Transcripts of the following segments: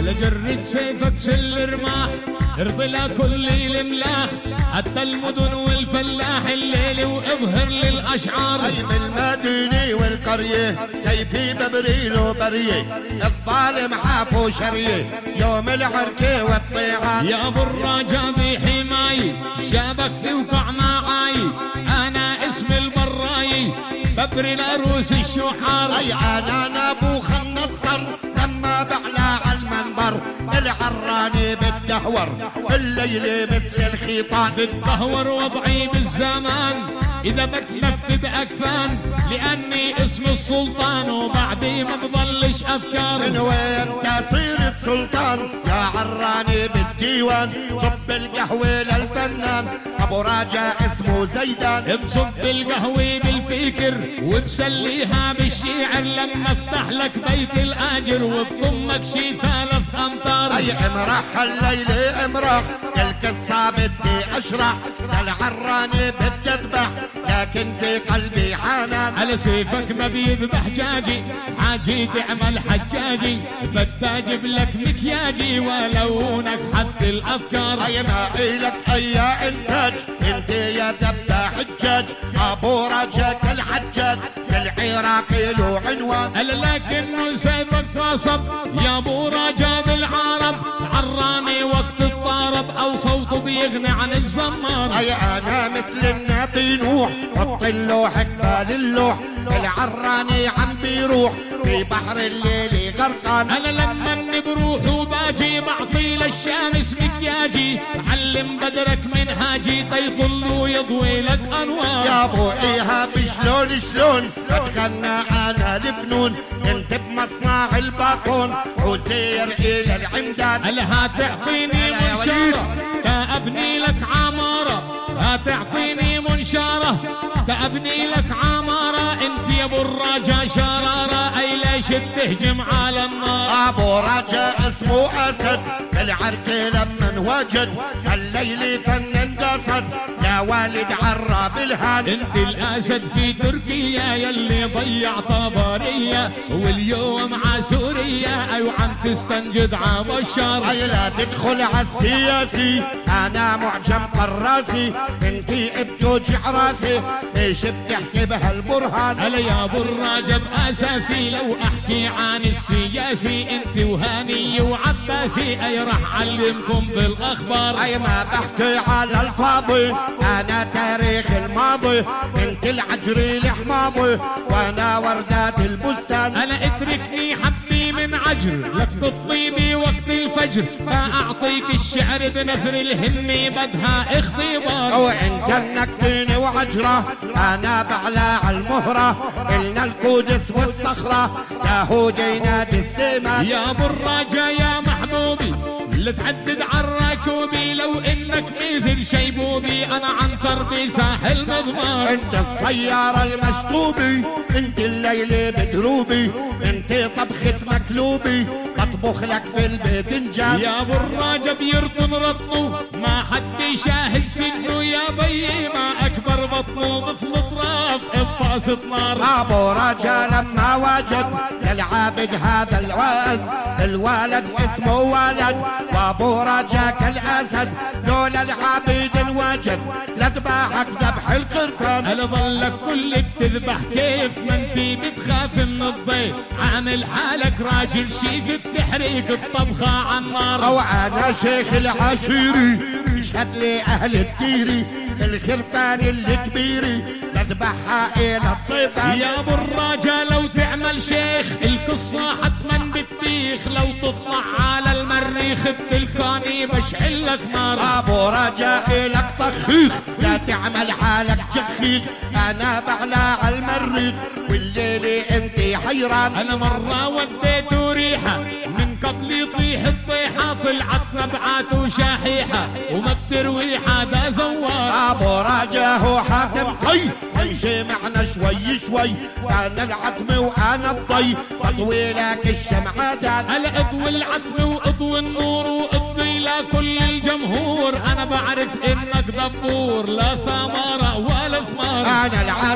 على جرة سيفك سل رماح ارضي لكل الملاح حتى المدن والفلاح الليل واظهر للاشعار. هيم المدينة والقرية سيفي ببريل وبرية الظالم حافو شرية يوم العركة والطيعان. يا ابو الرجا بحماي جابك توقع معاي انا اسم البراي ببري العروس الشحار. اي انا نابوخ النصر لما بعلى عالمنبر العراني بالدهور الليل مثل الخيطان. بالدهور وضعي بالزمان اذا بتلف باكفان لاني اسم السلطان وبعدي ما بضلش افكار. من وين تصير السلطان يا عراني بالديوان صب القهوة للفنان ابو راجع اسمه زيدان. بصب القهوة بالفكر وبسليها بالشعر لما افتح لك بيت الاجر وبضمك شي 3 امتار. اي امرح الليل امرح القصة بدي اشرح العراني بدي اذبح لكن في قلبي حنان. على سيفك ما بيذبح جاجي حاجي تعمل حجاجي بدي اجيب لك مكياجي ولونك حد الافكار. اي ما الك اي انتاج انت يا ذبح حجاج ابو رجاك الحجاج العراقي له عنوان. لكنه سيفك فاصب يا ابو رجا بالعرب عراني وقت الطرب او صوته بيغني عن الزمار. اي انا مثل النبي نوح حط اللوح قبال اللوح العراني عم بيروح في بحر الليل غرقان. انا لما بروح وباجي بعطي للشمس مكياجي علم بدرك منهاجي تيطل ويضوي لك انوار. يا ابو ايهاب شلون بتغنى انا الفنون انت بمصنع الباطون عزير الى العمدان. هلا تعطيني منشارة كابني لك عمارة هتعطيني منشارة كابني لك عمارة انت يا ابو الرجا شرارة اي ليش بتهجم على النار. ابو رجا اسمه اسد العركة لما انوجد الليل فنن قصد يا والد عراب الهان. انت الاسد في تركيا يلي ضيع طبرية واليوم ع سوريا ايوه عم تستنجد عام الشر. اي لا تدخل عالسياسي انا معجم قراسي انتي بتوجع راسي ايش بتحكي بهالبرهان. هلا يا ابو الرجب اساسي لو احكي عن السياسي انت وهاني وعباسي اي راح علمكم بالاخبار. اي ما بحكي على الفاضي انا تاريخ الماضي انت العجري الحماضي وانا وردات البستان. انا اتركني حبي من عجر لك تطلبي وقت الفجر فاعطيك الشعر بنثر الهمي بدها اختبار. او انت النكتين وعجره انا بعلى المهره النا القدس والصخره يهودي نادي سليمان. يا ابو الرجا يا محبوبي اللي تعدد عالراكوبي لو انك مثل شيبوبي انا عنتر بساحل مضمار. انت السيارة المشطوبي انت الليل بدروبي انت طبخة مكلوبي بطبخ لك في الباذنجان. يا ابو الرجا بيرطن رطنه ما حد يشاهد سنه يا بيي ما اكبر بطنه مثل طراف بطاسة نار. ابو رجا لما وجد للعابد هذا الواد الولد اسمه ولد وابو رجا كالاسد لولا العبيد الوجد لذبحك ذبح القرفان. هل ظلك كلك تذبح كيف ما انتي بتخاف من الضيف عامل حالك راجل شيف بتحريق الطبخة عالنار. او انا شيخ العشيري يشهد لي اهل الديري الخرفان الكبيري لذبحها الى الطيفان. يا ابو الرجا لو تعمل شيخ القصة حتما بتبيخ لو تطلع على المريخ بتلقاني بشعل لك نار. ابو رجا الك طخيخ لا تعمل حالك جخيخ انا بعلى المريخ والليل انت حيران. انا مرة وديت ريحة من قبل يطيح الطيحة طلعت نبعات وشاحيحة وما بتروي حدا زوار. ابو رجا هو حاتم طي امشي معنا شوي انا العتمة وانا الضي اطوي لك الشمعدان. هلا اطوي العتمة واطوي النور واطوي لكل الجمهور انا بعرف انك دبور لا ثمرة ولا ثمار. انا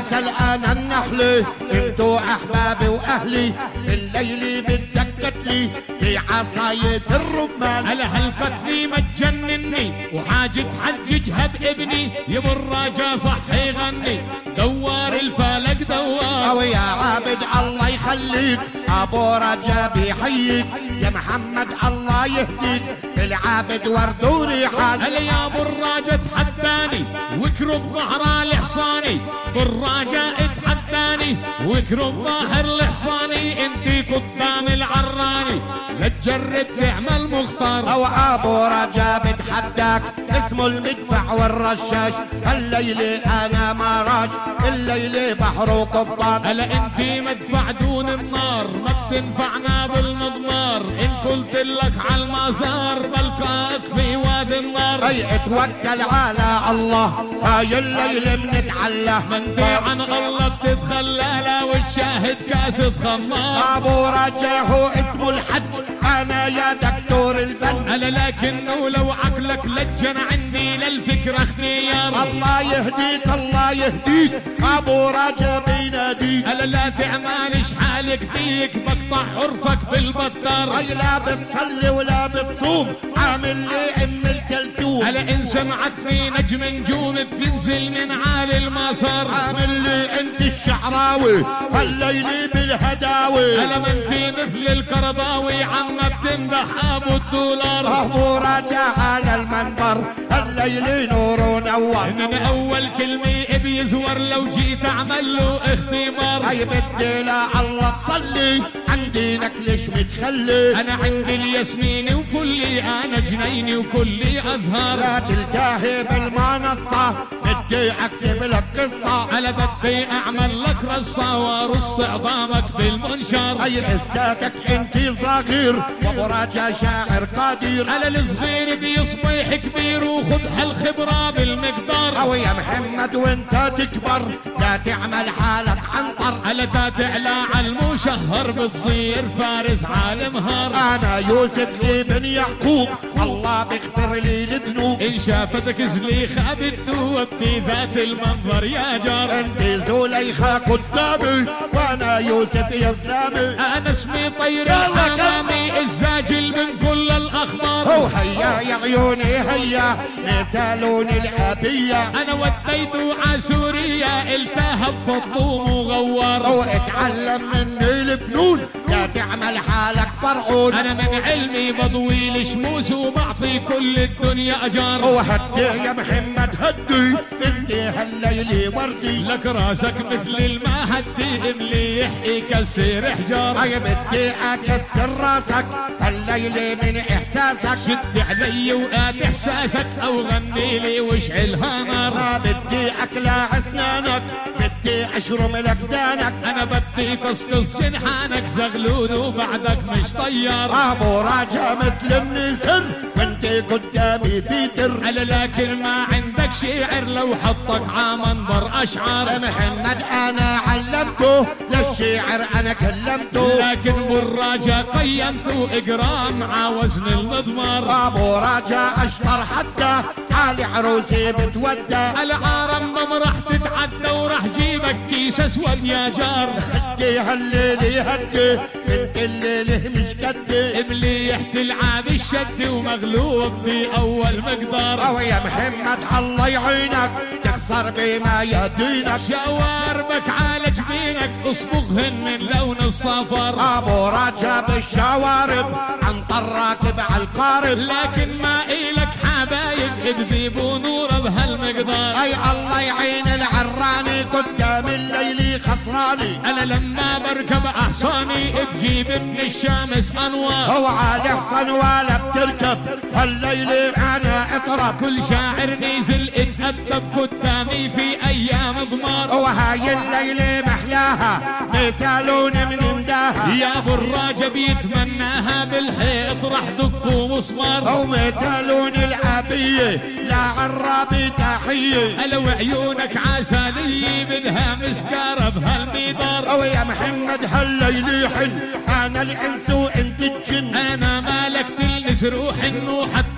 العسل انا النحلة، انتو احبابي واهلي، الليلة بدك لي في عصاية الرمان. على هالقتلي ما تجنني وحاجة تحججها بابني، يبو الراجا صح يغني دوار الفلك دوار. او يا عابد الله يخليك ابو رجا بيحييك، يا محمد الله يهديك العابد ورد وريحان. هلا يا ابو الراجا تحداني واكرب ظهر الحصاني، بالراجا اتحداني واكرب ظهر الحصاني، انتي قدام العراني لا تجرب تعمل مختار. او ابو رجا بتحداك اسمه المدفع والرشاش، الليلة انا مراج الليلة بحر وقبطان. هلا انتي مدفع دون النار ما بتنفعنا بالمضمار، ان قلت لك على المزار بلقاك في وادي النار. اي اتوكل على الله هاي الليلة بنتعلى، منتي عن الله بتتخلى لا وتشاهد كاسة خمار. ابو رجا هو اسمه الحج انا يا دكتور البن. هلا لكنه لو عقلك لجن عندي للفكرة اختيار. الله يهديك الله يهديك ابو رجا بيناديك. هلا لا تعمالش حالك ديك بقطع عرفك بالبطار. اي لا بتصلي ولا بتصوم عامل لي ام الكلثوم. هلا ان سمعتني نجم نجوم بتنزل من عالي المسار. عامل لي انت الشعراوي هالليلة بالهداوي. هلا ما انتي مثل القرضاوي عما بتمدح ابو الدولار. ابو رجا على المنبر الليلة نور ونور. من اول كلمة بيزور لو جيت اعمل له اختبار. هاي بدي لا الله تصلي عندي لك ليش متخلي. انا عندي الياسمين وفلي انا جنيني وكلي ازهار. لا تلتهي بالمنصة بدي اكتب لك قصة. انا بدي اعمل لك رصة وارص عظامك بالمنشار. هاي لساتك انتي صغير وابو رجا شاعر قدير. على الصغير بيصبح كبير وخذ هالخبرة بالمقدار. او يا محمد وانت تكبر لا تعمل حالك عنطر. على تعلى على المشهر بتصير فارس عالم هار. انا يوسف ابن يعقوب الله بيغفر لي الذنوب. ان شافتك زليخة بتوب بذات المنظر يا جار. انت زليخة قدامي وانا يوسف يا اسلامي. انا اسمي طير الحمامي الزاجل من كل الاخبار. هو هيا يا عيوني هيا مثالوني الابية. انا وديته عسورية التهب فطوم وغوار. هو اتعلم مني الفنون لا تعمل حالك فرعون. انا من علمي بضوي الشموس وبعطي كل الدنيا اجار. هو هدي يا محمد هدي انت هالليلة وردي. لك راسك مثل الماء هدي مليح يكسر حجار. هاي بدي اكسر راسك هالليلة من احساسك. شد علي وقاد احساسك او غني لي واشعلها نار. ما بدي اكلع اسنانك بدي اشرم لك دانك. انا بدي قصقص جنحانك زغلول وبعدك مش طيار. ابو راجع مثل النسر وانت قدامي تيتر. على لكن ما عندك شعر لو حطك عمنبر اشعار. محمد انا علمته للشعر انا كلمته. لكن بالراجا قيمته اقرا مع وزن المضمار. ابو راجع اشطر حتى على عروسي بتودى. العارم راح تتعدى وراح جيبك كيس اسود يا جار. هدي هالليلة هدي انت الليلة مش قدي. مليح تلعب الشد ومغلوب بأول مقدار. او يا محمد الله يعينك تخسر بما يدينك. شواربك على جبينك اصبغهن من لون الصفر. ابو راجع بالشوارب عن طراكب على القارب. لكن ما إلك حبايب بذيبوا نوره بهالمقدار. اي الله يعين العراني قدام الليل خسراني. انا لما بركب احصاني بجيب من الشمس انوار. هو على حصن ولا بتركب هالليل انا اطرب. كل شاعر نزل اتأدب قدامي في ايام ضمار. هو هاي الليلة محلاها مثالون من امداها. يا ابو الراجا بيتمناها بالحيط راح دق ومسمار. او مثالون العبية لا عرابي تحية. لو عيونك عسلية بدها مسكارة بهالميدار. او يا محمد هالليل حل انا الانس وانت الجن. انا مالك تلمس روح انه حتى العصر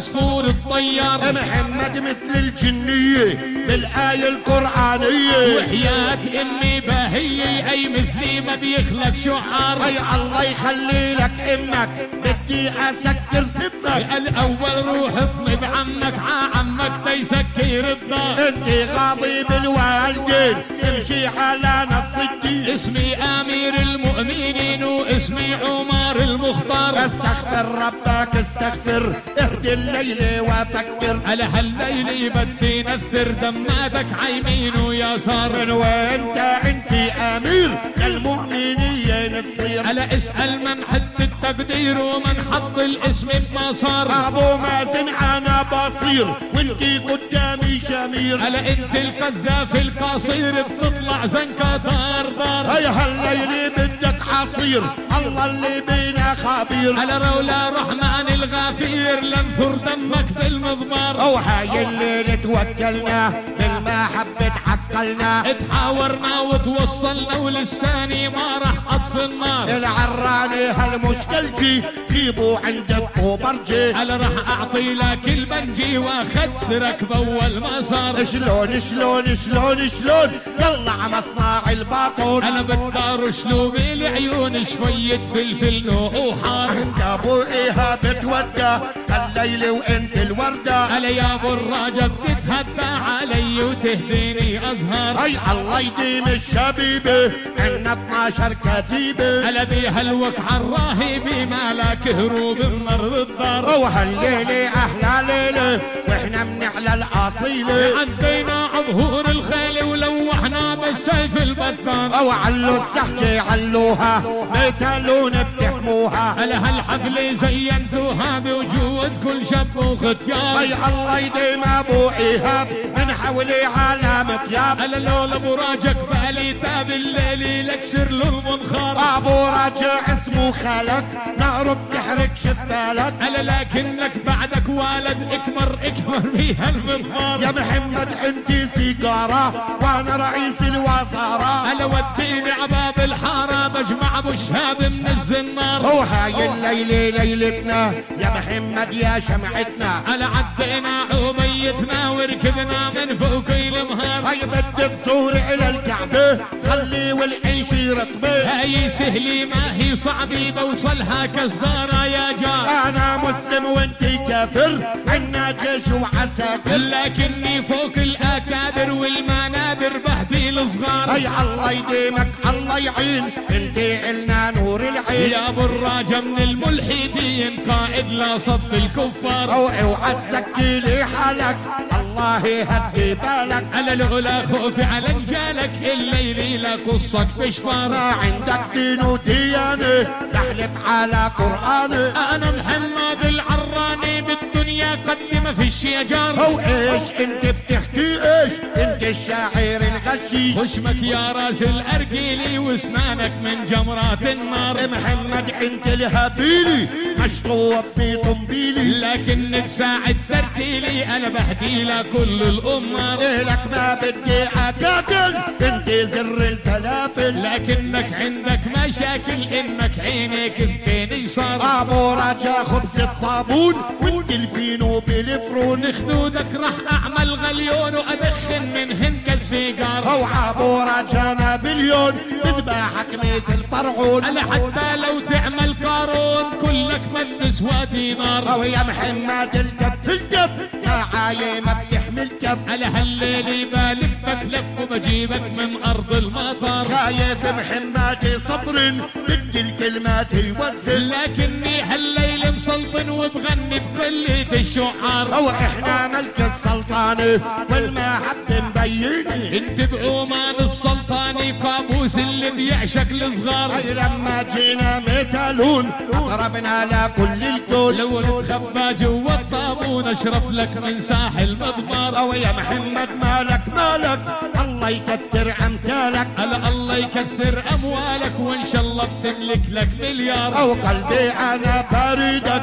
العصفور الطيار. محمد مثل الجنية بالآية القرآنية، وحياة امي باهية اي مثلي ما بيخلق شعار. اي الله يخلي لك امك بدي اسكر ابنك. الاول روح اطلب عمك عمك تيسكر الدار. انت غاضي بالوالدين تمشي على نص الدين. اسمي امير المؤمنين واسمي عمر المختار. استغفر ربك استغفر اهدي الليل وفكر. على هالليل بدي نثر دماتك عيمين ويسار. من وانت انت امير للمؤمنين تصير. على اسأل من حد التقدير ومن حط الاسم بمسار. ابو مازن انا بصير وانتي قدامي شمير. على انت القذاف القصير بتطلع زنكة دار دار. هيا هالليل بدك عصير الله اللي بينا خبير. على رولا رحمن الغفير لنثر دمك بالمضمار. او هاي الليل توكلنا بالمحبة عقلنا. اتحاورنا وتوصلنا ولساني ما راح اطفي النار. العراني هالمشكلتي جيبوا عند الطوبرجي. على راح اعطي لك البنجي واخدرك باول مسار. شلون شلون شلون شلون يلا مصنع الباطون. انا بدار شلوب العيون شوية فلفل نوع حار. عند ابو ايهاب بتودى الليل وانت الوردة. على يا ابو الراجب تتهدى علي وتهديني ازهار. اي الله يديم الشبيبة عنا 12 كتيبة. على بيها الوقع الراهبي مالك هروب من ارض الدار. وهالليلة احلى ليلة واحنا بنعلى الاصيلة. عدينا عظهور الخيل ولوحنا بالسيف البطان. او علوا الزحجة علوها ميتالون بتحموها. على هالحفلة زينتوها بوجود كل شاب وختيار. اي الله يديم ابو ايهاب من حولي على مطياب. على لولا ابو راجك بالي تاب الليل لكسر له المنخار. ابو راجع اسمه خالك نار بتحرق شبالك. على لكنك بعدك والد اكبر بيها المضمار. يا محمد انتي سيجارة وانا رئيس الوزارة. على وديني عباب الحارة بجمع ابو شهاب من الزنار. وهاي الليلة ليلتنا يا محمد يا شمعتنا. على عدينا عبيتنا وركبنا من فوق المهار. هاي بدك تزور الى الكعبة صلي والعيش رطبة. هاي سهلي ما هي صعبة بوصلها كصدارة يا جار. انا مسلم وانتي كافر عنا جيش وعساكر. لكني فوق الاكابر والمنابر بهدي الصغار. هاي الله يديمك الله يعين انتي النا نور العين. يا ابو الراجة من الملحدين قائد لصف الكفار. اوعى تزكي لي حالك الله يهدي بالك. على العلا خوفي على رجالك الليل لا قصك بشفار. ما عندك دين وديانة تحلف على قرآني. انا محمد العراني بالدنيا قد ما فيش يا جار. هو ايش انت بتحكي ايش انت الشاعر الغشي. خشمك يا راس الارجيلي واسنانك من جمرات النار. محمد انت الهبيلي مشطوب بطنبيلي. لكنك ساعد ترتيلي انا بهدي لك كل الامار. لك ما بدي اقاتل انت زر الفلافل. لكنك عندك مشاكل انك عينيك اثنين صار. ابو رجا خبز الطابون وانت الفينو بالفرون. خدودك راح اعمل غليون وادخن منهن كالسيجار. او ابو رجا نابليون بذبحك مثل فرعون. انا حتى لو تعمل قارون كلك ما تسوى دينار. او يا محمد الكف الكف يا عايم بتحمل كف. على هالليل بلفك لف وبجيبك من ارض المطار. خايف محمد صبر بدي الكلمات يوزن. لكني هالليل مسلطن وبغني بكلية الشعار. او احنا ملك السلطانة والمحبة مبينة. انت بعمان السلطاني كابوس اللي بيعشق الصغار. اي لما جينا ميتالون اقربنا لكل الكون. لو نتخبى جوا الطابون اشرف لك من ساحل مضمار. او يا محمد مالك الله يكثر امثالك. على الله يكثر اموالك وان شاء الله بتملك لك مليار. او قلبي انا باردك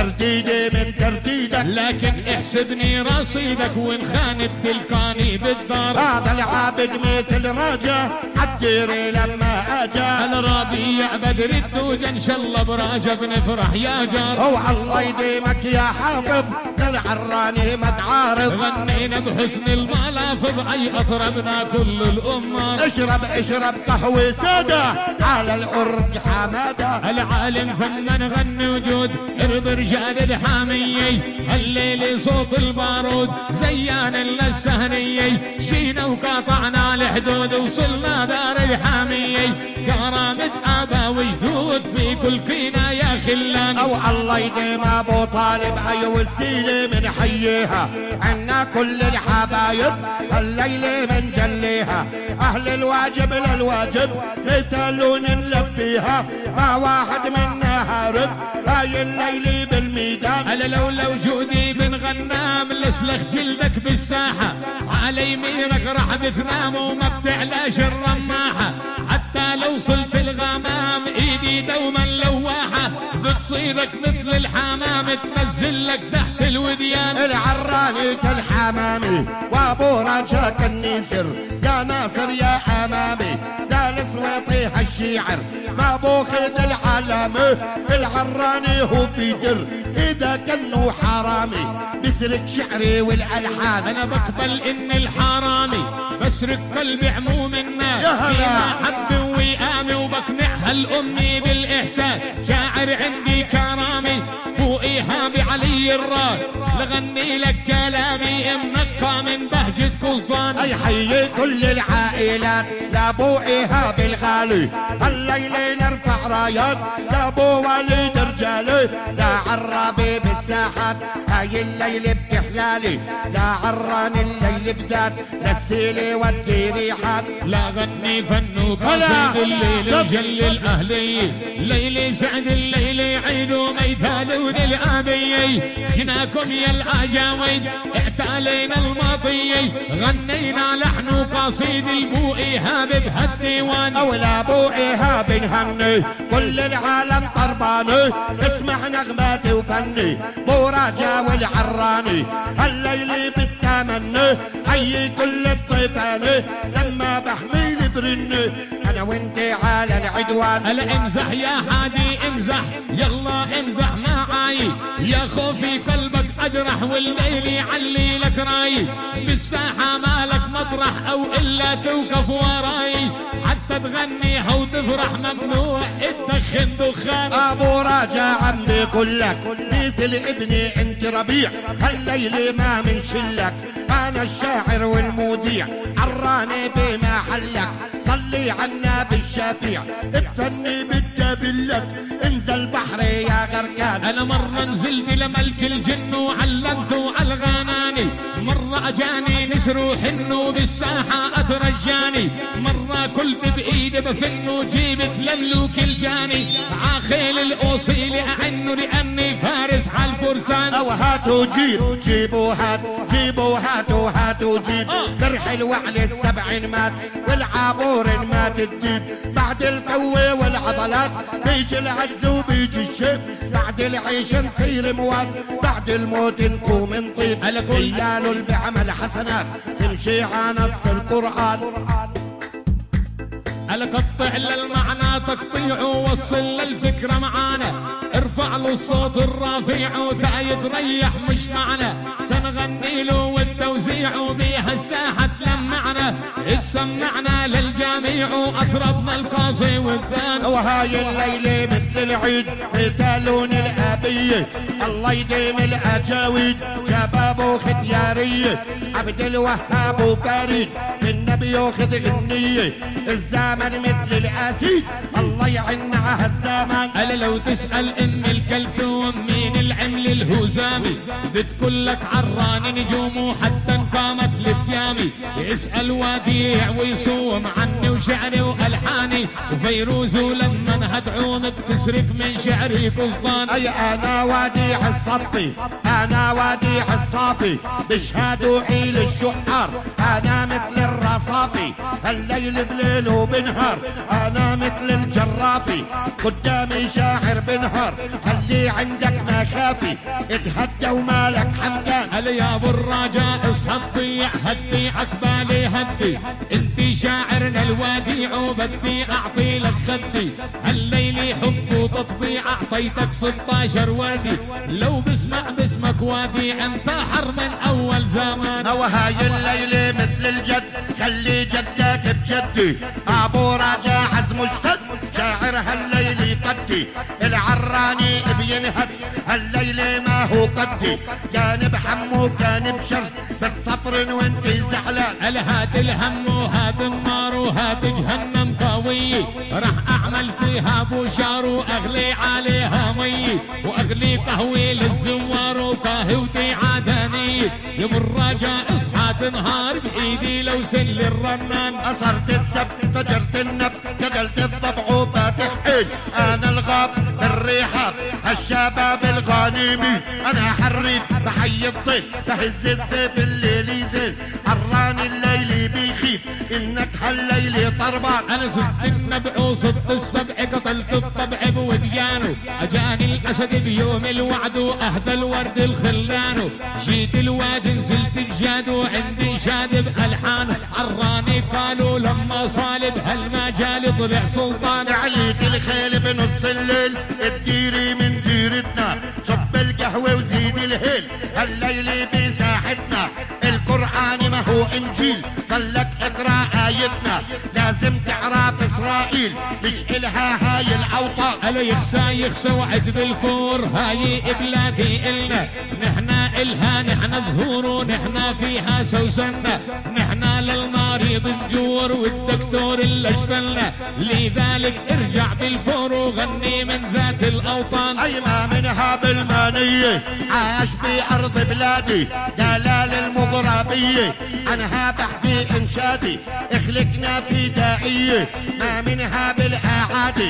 ترديدي من ترديدك، لكن احسبني رصيدك وان خانت تلقاني بالدار. هذا العابد مثل راجة عالديري لما اجا، الربيع بدر الدوجة ان شاء الله براجة بنفرح يا جار. هو الله يديمك يا حافظ للعراني ما تعارض، غنينا بحسن الملافظ اي اطربنا كل الامة. اشرب قهوة سادة على الأرض حمادة، العالم فنان غني وجود ارب رجال الحامية، الليل صوت البارود زيان للسهرية، جينا وقاطعنا الحدود وصلنا دار الحامية، كرامة آبا وجدود بكل كينا يا خلان. او الله يديم ابو طالب حي والسيلة من حييها، عنا كل الحبايب الليلة من جليها، اهل الواجب للواجب مثالون نلبيها، ما واحد منا هارب هاي الليلة بالميدان. ألا لولا وجودي بنغنام لسلخ جلدك بالساحة، على يمينك راح بتنام وما بتعلاش الرماحة، حتى لو وصلت الغمام ايدي دوما لواحة، بتصيرك مثل الحمام تنزلك تحت الوديان. العراني كالحمامي وابو رجاك النسر، يا ناصر يا امامي جالس ويطيح الشيعر، ما بوخذ العلامة العراني هو في در، اذا كانه حرامي بسرق شعري والالحان. انا بقبل ان الحرامي بسرق قلب عموم الناس، فيما حب وئامي وبقنعها الامي بالاحسان، شاعر عندي كرامي هو ايهابي علي الراس، لغني لك كلامي منقى من بهجة قصدان. اي حي كل العائلات لابو ايهاب الغالي، الليلة نرفع رايات لابو وليد رجالي، لا عرابي بالساحات هاي الليلة بتحلالي، لا عران الليل بذات للسيلة ودي ريحات، لا غني فن وقصيد الليل الجل الاهلي، ليلي سعد الليل عيد وميثالون الابيي، جناكم يا الاجاويد اعتالينا الماطيي، غنينا لحن وقصيد البو ايهاب بهالديوان. او لابو ايهاب نهني كل العالم طرباني، اسمع نغماتي وفني بو راجا والعراني، الليلة بالتمني حيي كل الطيفاني، لما بحميل برني انا وانتي على العدوان. هلا امزح يا حادي امزح يلا امزح معاي، يا خوفي قلبك اجرح والليل يعلي لك راي، بالساحة مالك مطرح او الا توقف وراي، حتى تغنيها وتفرح ممنوع تدخن دخان. ابو راجع عمي كلك مثل ابني انت ربيع، هالليلة ما من شلك انا الشاعر والمذيع، عراني بمحلك صلي عنا بالشفيع، اتفني بالدبلك انزل بحري يا غرقان. انا مرة نزلت لملك الجن وعلمته على الغناني، مرة اجاني نسر وحنه بالساحة اترجاني، مرة كلت بايدي بفن وجيبت لملوك الجاني، عاخيل الاصيل اعنه لاني فارس عالفرسان. او هاتوا جيبوا هاتوا هاتوا جيب، جرح الوعل السبع مات والعابور مات الديب، بعد القوة والعضلات بيجي العز وبيجي الشيب، بعد العيش نصير مواد بعد الموت نكون نطيب، رجال اللي بعمل حسنات تمشي على نص القرآن. قطع للمعنى تقطيع ووصل للفكرة معانا، ارفع له الصوت الرافع وتعي تريح مش معنا، تنغني له والتوزيع وبيها الساحة تلمعنا، تسمعنا للجميع واطربنا القاصي والثاني. وهاي الليلة مثل العيد مثالون الابية، الله يديم الاجاويد شباب وختيارية، عبد الوهاب وفريد النبي ياخذ غنية، الزمن مثل الاسيد الله يعن على الزمان. ألا لو تسأل ام الكلثوم مين العمل الهزامي، بتقول لك عراني نجوم حتى قامت لبيامي، يسأل وديع ويصوم عني وشعري والحاني، وفيروز لما هتعوم بتسرق من شعري فستان. اي انا وديع الصبي انا وديع الصافي، بشهادوا عيل الشحار انا مثل الرصاص صافي، الليل بليل وبنهار انا مثل الجرافي، قدامي شاعر بنهار خلي عندك مخافي، اتهدى ومالك حمدان. هلا يا ابو الرجاء اصحى تضيع، هدي عقبالي هدي، انتي شاعرنا الوديع وبدي اعطي لك خدي، هالليلي حب وتطبيع اعطيتك 16 وردي، لو باسمك وادي انت حر من اول زمان. وهاي الليلة مثل الجد خلي جدك بجدي، ابو رجاء عزم اشتد شاعر هالليلي قدي، العراني بينهد هالليلة ما هو قدي، كان بحم وكان بشر بالصفر وانتي زعلان. هات الهم وهات النار وهات جهنم قوي، راح اعمل فيها بوشار واغلي عليها مي، واغلي قهوي للزوار وقهوتي عدني، يا ابو الرجاء اصحى تنهار بايدي لو سل الرنان. اصرت السب فجرت النب كدلت الضبع وفاتح حيل، انا الغاب بالريحات الشباب الغانمي، انا حريت بحي الضيف بهز السيف الليلي زين، حراني الليلي بيخيف انك هالليلي طربان. انا صدت النبع وصدت السبع قتلت الطبع بوديانه، اجاني الاسد بيوم الوعد واهدى الورد الخلانه، جيت الواد نزلت الجاد وعندي شاد بالحانه، عراني قالوا لما صالب هالمجال طلع سلطان. عليك الخيل بنص الليل تديري من ديرتنا، صب القهوة وزيد الهيل هالليلي بساحتنا، القرآن ما هو انجيل خلك اقرا ايتنا، لازم تعرف اسرائيل مش الها هاي الاوطان. الا يخسى وعد بالفور هاي بلادي النا، نحنا الها نحنا ظهور ونحنا فيها سوسنة، نحنا للمريض نجور والدكتور اللي اشفلنا، لذلك ارجع بالفور وغني من ذات الاوطان. اي ما منها بالمانية عاش بارض بلادي، دلال المغربية عنها بحكي انشادي، اخلقنا في داعية ما منها بالاعادي،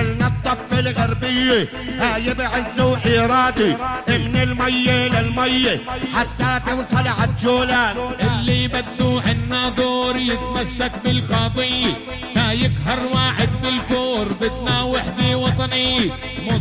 النطف الغربية هاي بعز وإرادي، من المية للمية حتى توصل عالجولان. اللي بدو عنا دور يتمسك بالقضية، ما يقهر واحد بالفور، بدنا وحدة وطنية،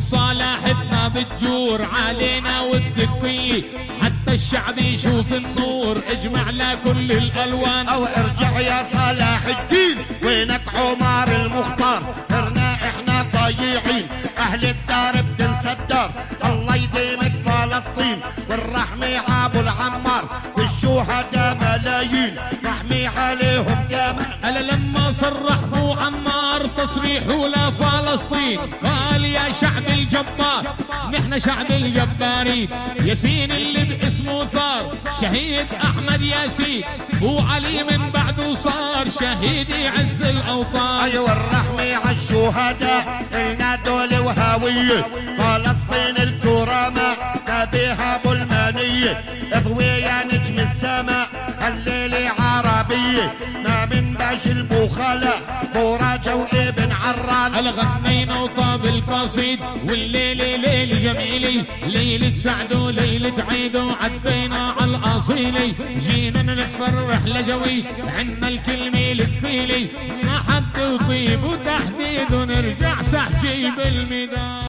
مصالحتنا بتجور علينا والدقية، حتى الشعب يشوف النور اجمع لكل الالوان. او ارجع يا صلاح الدين وينك عمر المختار، صرنا احنا ضايعين اهل الدار بتنسى الدار، الله يديمك فلسطين والرحمة ابو العمار، والشهداء ملايين رحمي عليهم كمان. ألا لما صرح ابو عمار تصريحه لفلسطين قال يا شعب الجبار، نحن شعب الجبارين، ياسين اللي باسمه ثار شهيد احمد ياسين، وعلي من بعده صار شهيد يعز الاوطان. ايوه الرحمة عالشهداء النا دول وهاوية، فلسطين الكرامة تبيها ابو المانية، اضوي يا نجم السماء الليلة عربية، ما من باش البخلاء براجة وابن عران. هلا غنينا وطاب القصيد والليلة ليلة جميلة، ليلة سعد وليلة عيد وعدينا على الأصيلة، جينا نفرح لجوي عنا الكلمة الثقيلة، ما حد يطيب وتحديد ونرجع سحجي بالميدان.